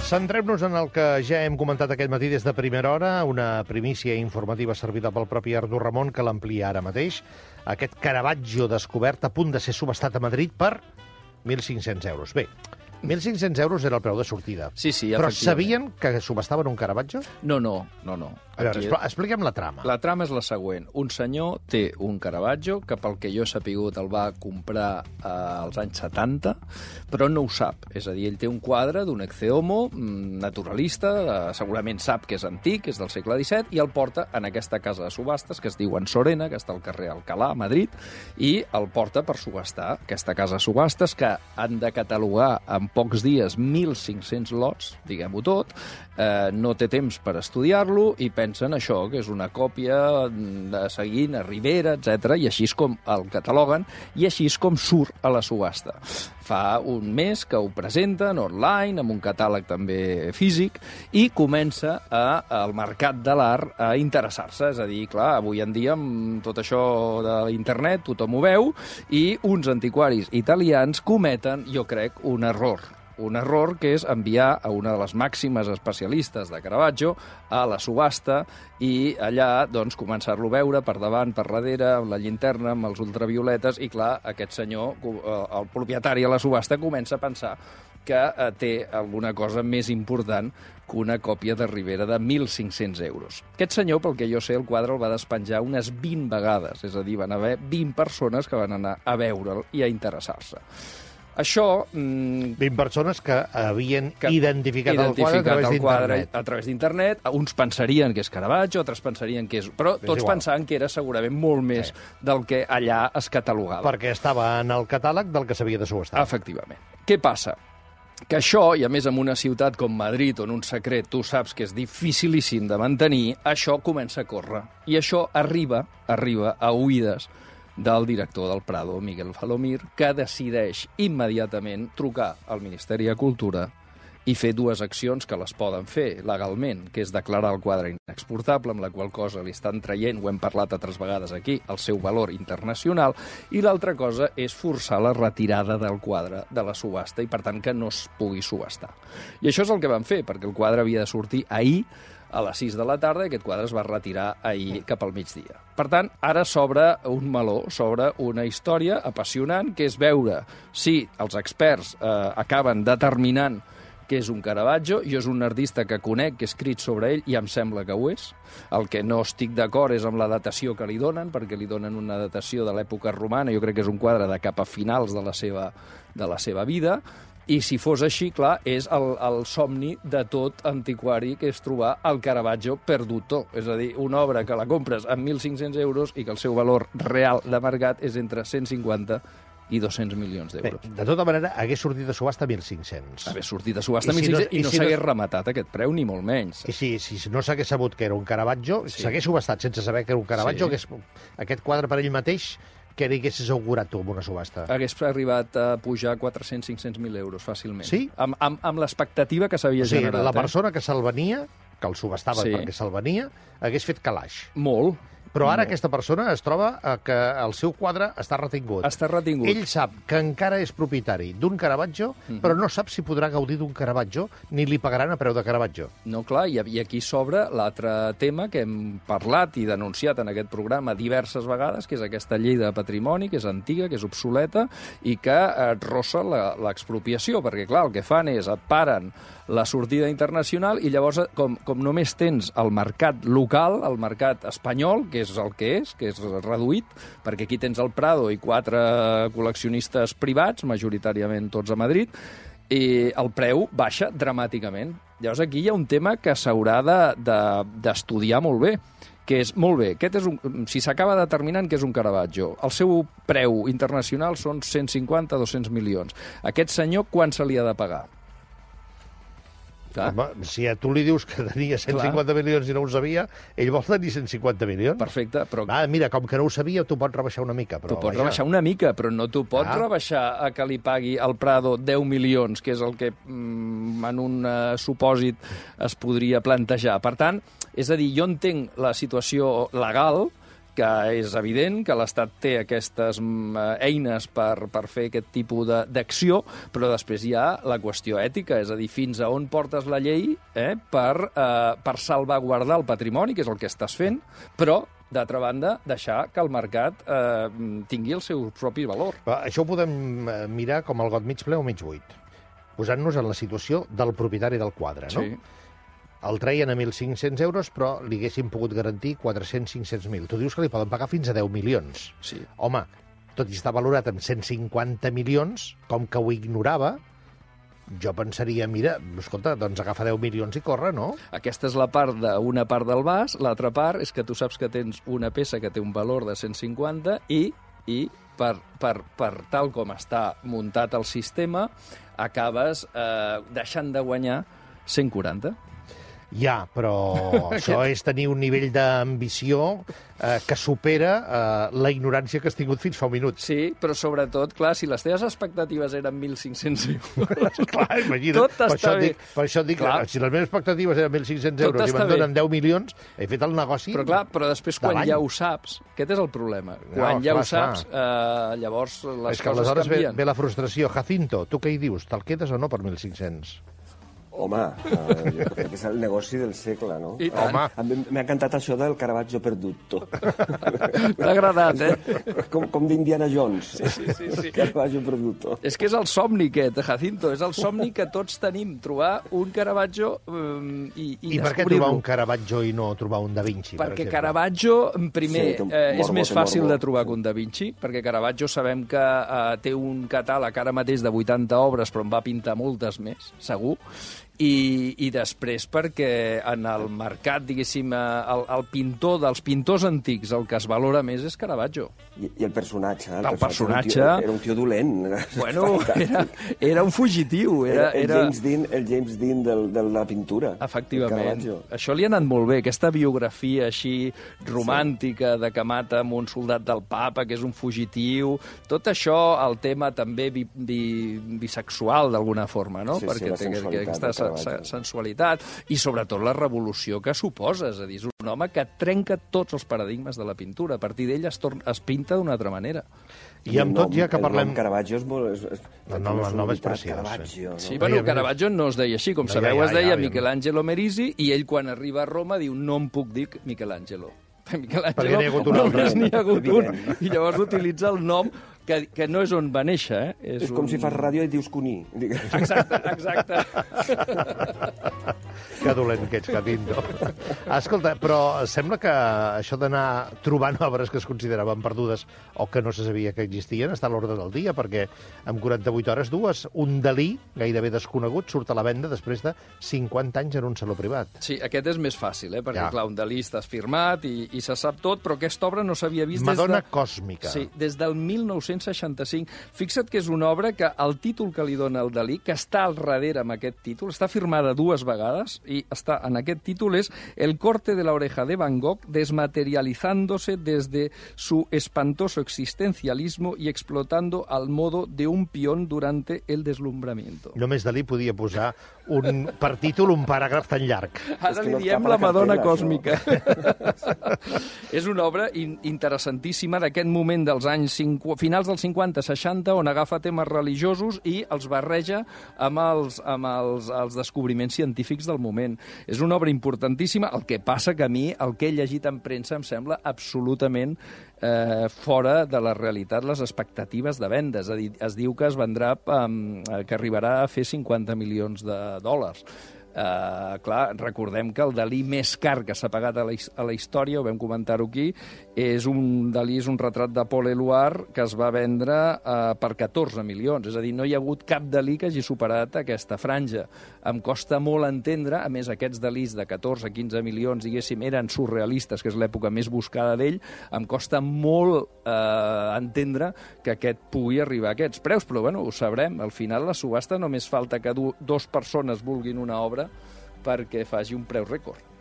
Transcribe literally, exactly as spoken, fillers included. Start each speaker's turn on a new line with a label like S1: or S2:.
S1: Centrem-nos en el que ja hem comentat aquest matí des de primera hora, una primícia informativa servida pel propi Artur Ramon, que l'amplia ara mateix. Aquest Caravaggio descobert a punt de ser subestat a Madrid per mil cinc-cents euros. Bé, mil cinc-cents euros era el preu de sortida.
S2: Sí, sí,
S1: però sabien que subestaven un Caravaggio?
S2: No, no, no, no.
S1: A veure, Aquí... expliquem la trama.
S2: La trama és la següent. Un senyor té un Caravaggio que, pel que jo he sapigut, el va comprar eh, als anys setanta, però no ho sap. És a dir, ell té un quadre d'un Ecce Homo naturalista, eh, segurament sap que és antic, és del segle disset, i el porta en aquesta casa de subhastes, que es diu Ansorena, que està al carrer Alcalà, a Madrid, i el porta per subhastar. Aquesta casa de subhastes, que han de catalogar en pocs dies mil cinc-cents lots, diguem-ho tot, eh, no té temps per estudiar-lo i pensen això, que és una còpia de seguint a Rivera, etcètera, i així és com el cataloguen, i així és com surt a la subhasta. Fa un mes que ho presenten online, amb un catàleg també físic, i comença a, al mercat de l'art a interessar-se. És a dir, clar, avui en dia, amb tot això de l'internet, tothom ho veu, i uns antiquaris italians cometen, jo crec, un error. Un error que és enviar a una de les màximes especialistes de Caravaggio a la subhasta i allà doncs, començar-lo a veure per davant, per darrere, amb la llinterna, amb els ultravioletes, i clar, aquest senyor, el propietari de la subhasta, comença a pensar que té alguna cosa més important que una còpia de Rivera de mil cinc-cents euros. Aquest senyor, pel que jo sé, el quadre el va despenjar unes vint vegades, és a dir, van haver vint persones que van anar a veure'l i a interessar-se. Això... Mmm,
S1: vint persones que havien que identificat,
S2: identificat
S1: el quadre
S2: a través d'internet. Uns pensarien que és Caravaggio, altres pensarien que és... Però tots pensaven que era segurament molt més sí. del que allà es catalogava.
S1: Perquè estava en el catàleg del que s'havia de subestar.
S2: Efectivament. Què passa? Que això, i a més en una ciutat com Madrid, on un secret tu saps que és dificilíssim de mantenir, això comença a córrer. I això arriba, arriba a oïdes del director del Prado, Miguel Falomir, que decideix immediatament trucar al Ministeri de Cultura i fer dues accions que les poden fer legalment, que és declarar el quadre inexportable, amb la qual cosa li estan traient, ho hem parlat altres vegades aquí, el seu valor internacional, i l'altra cosa és forçar la retirada del quadre de la subhasta i, per tant, que no es pugui subhastar. I això és el que van fer, perquè el quadre havia de sortir ahir, a les sis de la tarda, i aquest quadre es va retirar ahir cap al migdia. Per tant, ara s'obre un meló, s'obre una història apassionant, que és veure si els experts eh, acaben determinant que és un Caravaggio. Jo és un artista que conec, que he escrit sobre ell, i em sembla que ho és. El que no estic d'acord és amb la datació que li donen, perquè li donen una datació de l'època romana. Jo crec que és un quadre de cap a finals de la seva, de la seva vida. I si fos així, clar, és el, el somni de tot antiquari, que és trobar el Caravaggio perduto. És a dir, una obra que la compres amb mil cinc-cents euros i que el seu valor real de mercat és entre cent cinquanta i dos-cents milions d'euros.
S1: De tota manera, hagués sortit de subhasta mil cinc-cents.
S2: Hagués sortit de subhasta mil cinc-cents i, si no, i no si s'hagués no... rematat aquest preu, ni molt menys.
S1: I si, si no s'hagués sabut que era un Caravaggio, sí. s'hagués subhastat sense saber que era un Caravaggio, sí. hagués... aquest quadre per ell mateix... que li haguessis augurat tu amb una subhasta?
S2: Hagués arribat a pujar quatre-cents a cinc-cents mil euros fàcilment.
S1: Sí?
S2: Amb, amb, amb l'expectativa que s'havia
S1: o sigui,
S2: generat.
S1: La persona
S2: eh?
S1: que se'l venia, que el subhastava
S2: sí.
S1: perquè se'l venia, hagués fet calaix.
S2: Molt.
S1: Però ara
S2: Molt.
S1: aquesta persona es troba que el seu quadre està retingut.
S2: Està retingut.
S1: Ell sap que encara és propietari d'un Caravaggio, mm-hmm. però no sap si podrà gaudir d'un Caravaggio ni li pagaran a preu de Caravaggio.
S2: No, clar, i aquí s'obre l'altre tema que hem parlat i denunciat en aquest programa diverses vegades, que és aquesta llei de patrimoni, que és antiga, que és obsoleta, i que rossa l'expropiació, perquè, clar, el que fan és et paren la sortida internacional i llavors, com, com només tens el mercat local, el mercat espanyol, que és el que és, que és reduït, perquè aquí tens el Prado i quatre col·leccionistes privats, majoritàriament tots a Madrid, i el preu baixa dramàticament. Llavors aquí hi ha un tema que s'haurà d'estudiar de, de, molt bé, que és, molt bé, aquest és un, si s'acaba determinant que és un Caravaggio, el seu preu internacional són cent cinquanta a dos-cents milions. Aquest senyor, quan se li ha de pagar?
S1: Home, si a tu li dius que tenia cent cinquanta Clar. milions i no ho sabia, ell vol tenir cent cinquanta milions.
S2: Perfecte, però...
S1: Ah, mira, com que no ho sabia, t'ho pots rebaixar una mica. Però,
S2: t'ho pots
S1: vaja.
S2: rebaixar una mica, però no t'ho pots
S1: ah.
S2: rebaixar a que li pagui al Prado deu milions, que és el que mm, en un uh, supòsit es podria plantejar. Per tant, és a dir, jo entenc la situació legal, que és evident que l'Estat té aquestes eines per, per fer aquest tipus d'acció, però després hi ha la qüestió ètica, és a dir, fins a on portes la llei eh, per, eh, per salvaguardar el patrimoni, que és el que estàs fent, però d'altra banda, deixar que el mercat eh, tingui el seu propi valor.
S1: Però això ho podem mirar com el got mig ple o mig buit, posant-nos en la situació del propietari del quadre, no?
S2: Sí.
S1: El treien a mil cinc-cents euros, però li haguessin pogut garantir quatre-cents a cinc-cents mil. Tu dius que li poden pagar fins a deu milions.
S2: Sí.
S1: Home, tot i estar valorat en cent cinquanta milions, com que ho ignorava, jo pensaria, mira, escolta, doncs agafa deu milions i corre, no?
S2: Aquesta és la part d'una part del vas, l'altra part és que tu saps que tens una peça que té un valor de cent cinquanta i, i per, per, per tal com està muntat el sistema, acabes eh, deixant de guanyar cent quaranta.
S1: Ja, però això és tenir un nivell d'ambició eh, que supera eh, la ignorància que has tingut fins fa un minut.
S2: Sí, però sobretot, clar, si les teves expectatives eren mil cinc-cents euros...
S1: clar, imagina't.
S2: Tot
S1: per
S2: està
S1: això
S2: bé.
S1: Dic, per això dic,
S2: Clar.
S1: si les meves expectatives eren mil cinc-cents
S2: Tot
S1: euros i
S2: està
S1: me'n donen
S2: bé.
S1: deu milions, he fet el negoci.
S2: Però clar, però després quan
S1: d'avall.
S2: ja ho saps, aquest és el problema. Quan
S1: No,
S2: ja
S1: clar,
S2: ho saps, eh, llavors les
S1: És que
S2: coses
S1: aleshores ve,
S2: canvien.
S1: ve la frustració. Jacinto, tu què hi dius? Te'l quedes o no per mil cinc-cents?
S3: Home, uh, jo crec que és el negoci del segle, no?
S2: I tant.
S1: Home.
S3: A mi m'ha encantat això del Caravaggio perduto.
S2: T'ha agradat, eh?
S3: Com, com d'Indiana Jones.
S2: Sí, sí, sí, sí.
S3: Caravaggio perduto.
S2: És que és el somni aquest, Jacinto, és el somni que tots tenim, trobar un Caravaggio um, i, i,
S1: I per què trobar un Caravaggio i no trobar un Da Vinci? per
S2: Perquè
S1: exemple?
S2: Caravaggio, primer,
S3: Sí, té un
S2: eh, és
S3: morbo,
S2: més
S3: té
S2: fàcil
S3: morbo.
S2: de trobar que un Da Vinci, perquè Caravaggio sabem que eh, té un catàleg ara mateix de vuitanta obres, però en va pintar moltes més, segur, i, i després perquè en el mercat, diguéssim, eh, el, el pintor dels pintors antics, el que es valora més és Caravaggio.
S3: I, I el personatge. eh?
S2: El personatge-
S3: Era un tio, era un tio dolent.
S2: Bueno, era, era un fugitiu. Era,
S3: Era, el,
S2: era...
S3: James Dean, el James Dean del, de la pintura.
S2: Efectivament.
S3: Caravaggio.
S2: Això li ha anat molt bé, aquesta biografia així romàntica de que mata amb un soldat del papa, que és un fugitiu. Tot això, el tema també bi, bi, bisexual, d'alguna forma, no?
S3: Sí, sí,
S2: Perquè
S3: la
S2: té
S3: sensualitat
S2: aquesta
S3: de
S2: se-
S3: Caravaggio.
S2: se- sensualitat i, sobretot, la revolució que suposa. És a dir, és un home que trenca tots els paradigmes de la pintura. A partir d'ell es, torna, es pinta d'una altra manera.
S1: I amb tot, ja que
S3: el
S1: parlem...
S3: nom Caravaggio és molt... És, és,
S1: El nom- el nom és
S3: sonoritat,
S1: preciós,
S3: Caravaggio,
S2: Sí,
S3: no?
S2: bueno,
S1: ja, ja.
S2: Caravaggio no es deia així, com
S1: No,
S2: sabeu,
S1: ja, ja,
S2: es deia
S1: ja, ja.
S2: Michelangelo Merisi, i ell, quan arriba a Roma, diu no em puc dir Michelangelo. Michelangelo,
S1: Perquè n'hi ha hagut un altre.
S2: només n'hi ha hagut un,
S3: Evident.
S2: i llavors utilitza el nom que, que no és on va néixer, eh? És,
S3: És com
S2: un...
S3: si fas ràdio i dius Cuní.
S2: Exacte, exacte.
S1: Que dolent que ets, Jacinto. Escolta, però sembla que això d'anar trobant obres que es consideraven perdudes o que no se sabia que existien està a l'ordre del dia, perquè en quaranta-vuit hores dues, un Dalí, gairebé desconegut, surt a la venda després de cinquanta anys en un saló privat.
S2: Sí, aquest és més fàcil, eh? Perquè,
S1: Ja.
S2: clar, un Dalí estàs firmat i, i se sap tot, però aquesta obra no s'havia vist
S1: Madonna
S2: des de...
S1: còsmica.
S2: Sí, des del mil nou-cents seixanta-cinc. Fixa't que és una obra que el títol que li dona el Dalí, que està al darrere amb aquest títol, està firmada dues vegades, i està en aquest títol, és El corte de la oreja de Van Gogh desmaterializándose desde su espantoso existencialismo y explotando al modo de un peón durante el deslumbramiento.
S1: Només Dalí podia posar un, per títol un paràgraf tan llarg.
S2: Ara
S3: És que
S2: li
S3: no
S2: diem
S3: escapa
S2: la
S3: la
S2: Madonna
S3: cartella,
S2: còsmica. És una obra in interessantíssima d'aquest moment dels anys cinquanta, finals dels cinquanta seixanta, on agafa temes religiosos i els barreja amb els, amb els, els descobriments científics del moment. És una obra importantíssima, el que passa que a mi el que he llegit en premsa em sembla absolutament eh, fora de la realitat les expectatives de venda. És a dir, es diu que es vendrà, eh, que arribarà a fer cinquanta milions de dòlars. Uh, clar, recordem que el Dalí més car que s'ha pagat a la, a la història, ho vam comentar-ho aquí, és un Dalí, és un retrat de Paul Éluard que es va vendre uh, per catorze milions. És a dir, no hi ha hagut cap Dalí que hagi superat aquesta franja. Em costa molt entendre, a més, aquests Dalís de catorze a quinze milions, diguéssim, eren surrealistes, que és l'època més buscada d'ell, em costa molt uh, entendre que aquest pugui arribar a aquests preus, però bueno, ho sabrem. Al final, la subhasta només falta que du dos persones vulguin una obra perquè faci un preu rècord.